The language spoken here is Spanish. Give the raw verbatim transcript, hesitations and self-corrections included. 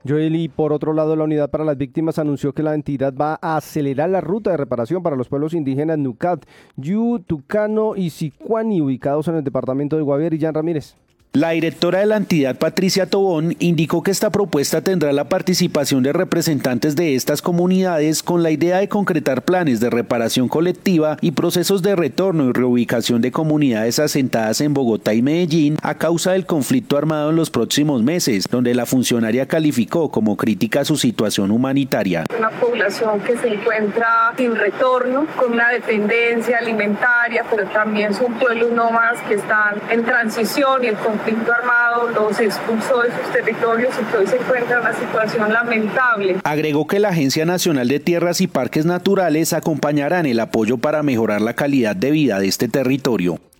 Joel, y por otro lado, la Unidad para las Víctimas anunció que la entidad va a acelerar la ruta de reparación para los pueblos indígenas Nucat, Yu, Tucano y Sicuani, ubicados en el departamento de Guaviare. Jan Ramírez. La directora de la entidad, Patricia Tobón, indicó que esta propuesta tendrá la participación de representantes de estas comunidades con la idea de concretar planes de reparación colectiva y procesos de retorno y reubicación de comunidades asentadas en Bogotá y Medellín a causa del conflicto armado en los próximos meses, donde la funcionaria calificó como crítica su situación humanitaria. Una población que se encuentra sin retorno, con una dependencia alimentaria, pero también son pueblos nómadas que están en transición y el conflicto armado los expulsó de sus territorios y que hoy se encuentra en una situación lamentable. Agregó que la Agencia Nacional de Tierras y Parques Naturales acompañará en el apoyo para mejorar la calidad de vida de este territorio.